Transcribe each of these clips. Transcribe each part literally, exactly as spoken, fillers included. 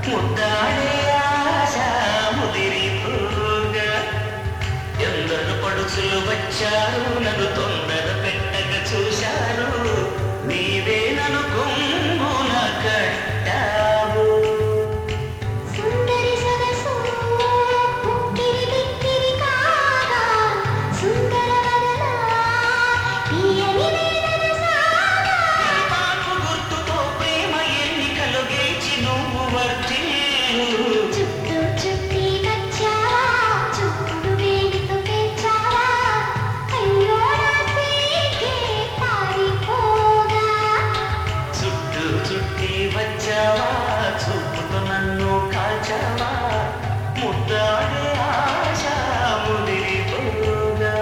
ముద్దాడే ఆశ ముదిరిపోగా ఎందరు పడుచులు వచ్చారు నన్ను తొందర పెట్టక చూశారు నీవే నన్ను కొమ్మున కట్టావు సుందరి సరసు ఉక్కిరి బిక్కిరి కాగా సుందర వదనా తీయని వేదన సాగా పాటు గుర్తుతో ప్రేమ ఎన్నికలు గెలిచి నువ్వు వర్తిల్లు చుట్టూ చుట్టి వచ్చావా చుట్టూ వేడితో పెంచావా అయ్యో నా సీకే పారిపోగా చుట్టూ చుట్టి వచ్చావా చూపుతో నన్ను కాల్చావా ముద్దాడే ఆశ ముదిరిపోగా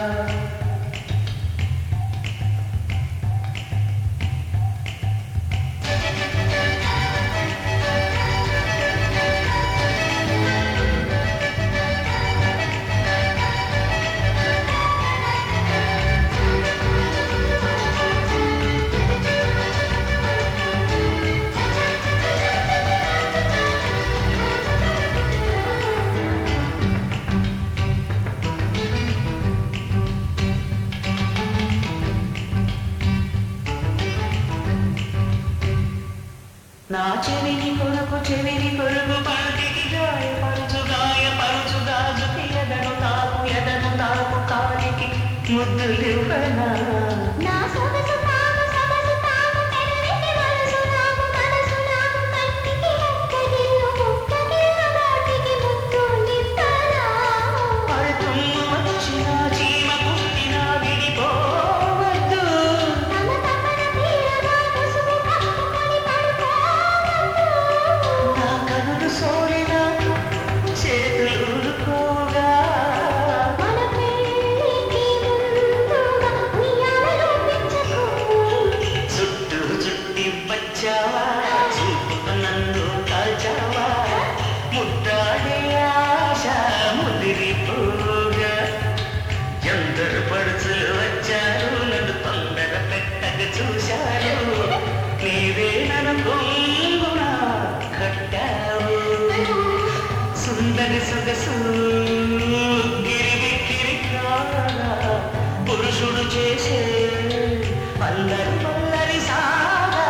నా చెవిని కొరకు చెవిని కొరకు పలుకికి గాయపరుచు గాయపరుచు గాజుకి ఎదను తాకు ఎదను తాకు కాలికి ముద్దులివ్వనా నా సొగసు తాము సొగసు తాము పెదవికి మనసు నాకు మనసు నాకు కంటికి అక్కడిల్లు ముక్కకిల్ల వాటికి ముద్దు నిత్తరా పడుతున్న వచ్చిన చీమ పుట్టిన విడిపోవద్దు తమ తపన తీరగా ముసుగు కప్పుకొని పడుకోవద్దు నా కనులు సోలిన చేతులు ఊరుకోగా మన పెళ్ళికి ముందుగా ఉయ్యాలలో పెంచకు చుట్టూ చుట్టి వచ్చావా చూపుతో నన్ను కాల్చావా ముద్దాడే ఆశ ముదిరిపోగా ఎందరు పడుచులు వచ్చారు నన్ను తొందర పెట్టక చూశారు నీవే నన్ను కొంగున కట్టావు సుందరి సొగసు గిరిగిరి కాగా పురుషుడు చేసే పల్లరి పల్లరి సాగా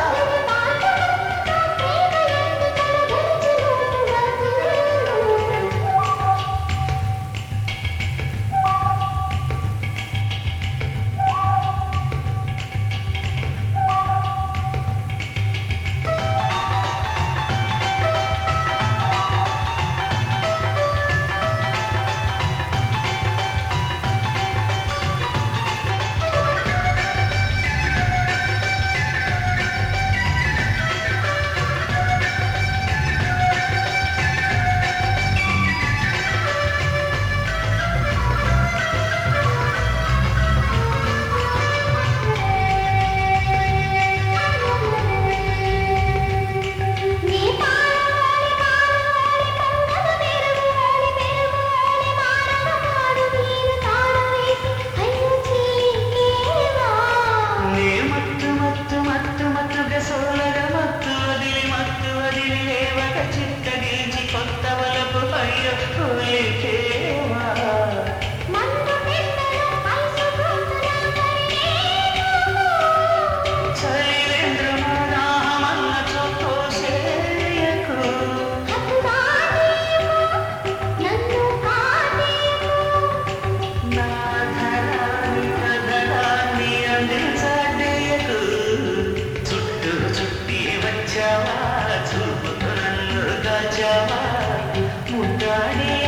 నీ పాలవాడి కాలవాడి పంగల పెరుగువాడి పెరుగువాడి మానవాడు నీరు తాళం వేసి అయ్యో చీకేవా నే మత్తు మత్తు మత్తు మత్తుగా సోలగ మత్తు వదిలి మత్తు వదిలి లేవక చిత్తగించి కొత్త వలపు అయ్యో కోలికేవా మందు పెద్దలు ఐసుకుంటున్నా చలివేంద్రమదాహమన్న చొక్కోసేయకు నన్ను కాదేమో నా ధరాన్ని కదలాన్ని అందించడేయకు చుట్టూ చుట్టి వచ్చావా చూపుతో నన్ను దాచావా ముద్దాడే